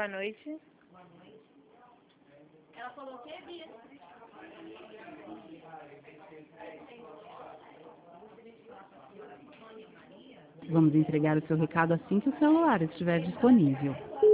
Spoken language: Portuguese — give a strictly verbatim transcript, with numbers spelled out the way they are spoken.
Boa noite. Ela falou que é Bia. Vamos entregar o seu recado assim que o celular estiver disponível.